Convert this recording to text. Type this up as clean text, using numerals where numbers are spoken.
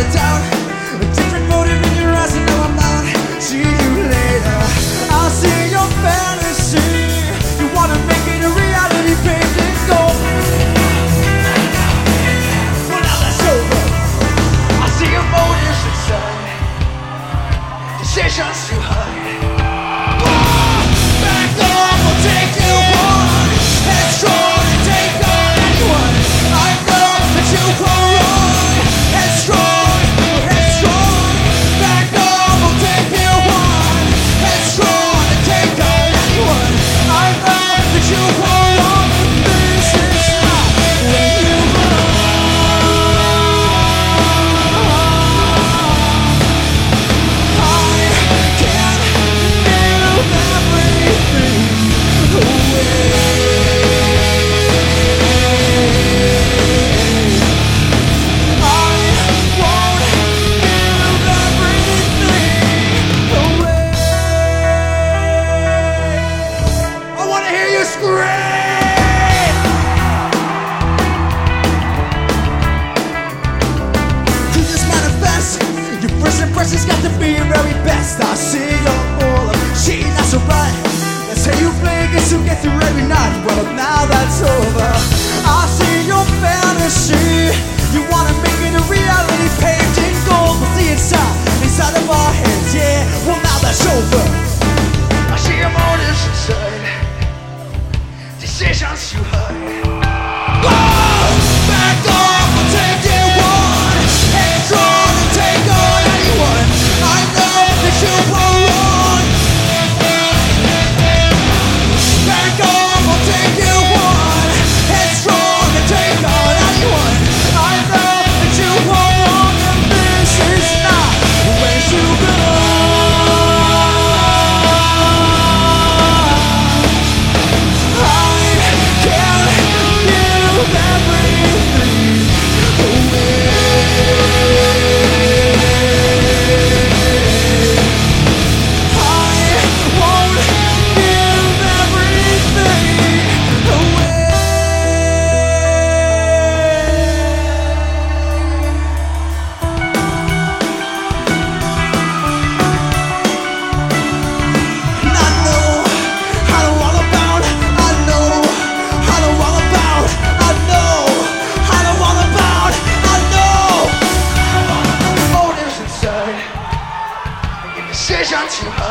of doubt, a different motive in your eyes, and now I'm out. See you later. I'll see your fantasy. You wanna make it a reality, paved in gold. Well, now that's over. I see your motives inside, decisions you hide. Back off, I'll take you on. Headstrong and take on anyone. I know that you won't run. Headstrong, headstrong. Back off, I'll take you on. Headstrong and take on anyone. I know that you won't run. This is not when you run. I can't give everything away. I wanna hear you scream! You just manifest. Your first impression's got to be your very best. I see you're full of cheating, that's alright. That's how you play against to get through every night. Well, now that's over. I see your fantasy. You wanna make it a reality, paved in gold. We'll see inside of our heads, yeah. Well, now that's over. I see your motives inside, decisions you hide. Whoa! Back off, I'll take you on. Headstrong and take on anyone. I know that you won't run. Back off, I'll take you on. Headstrong and take on anyone. I know that you won't run. And this is not where you belong. I can't give everything away. I won't give everything away. And I know how to all about. I know how to all about. I know how to all about. I know motives inside and your decisions you hide.